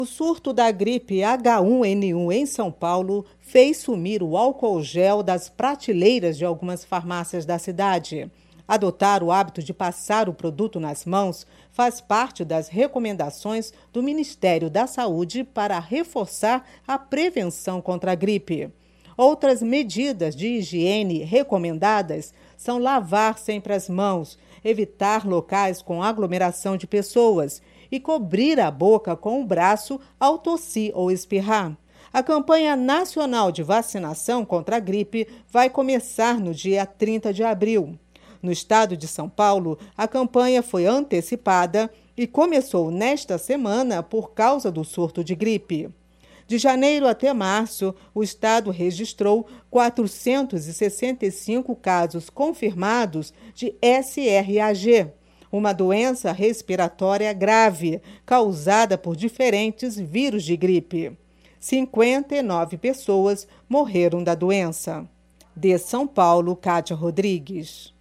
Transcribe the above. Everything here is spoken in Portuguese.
O surto da gripe H1N1 em São Paulo fez sumir o álcool gel das prateleiras de algumas farmácias da cidade. Adotar o hábito de passar o produto nas mãos faz parte das recomendações do Ministério da Saúde para reforçar a prevenção contra a gripe. Outras medidas de higiene recomendadas são lavar sempre as mãos, evitar locais com aglomeração de pessoas e cobrir a boca com o braço ao tossir ou espirrar. A campanha nacional de vacinação contra a gripe vai começar no dia 30 de abril. No estado de São Paulo, a campanha foi antecipada e começou nesta semana por causa do surto de gripe. De janeiro até março, o estado registrou 465 casos confirmados de SRAG, uma doença respiratória grave causada por diferentes vírus de gripe. 59 pessoas morreram da doença. De São Paulo, Kátia Rodrigues.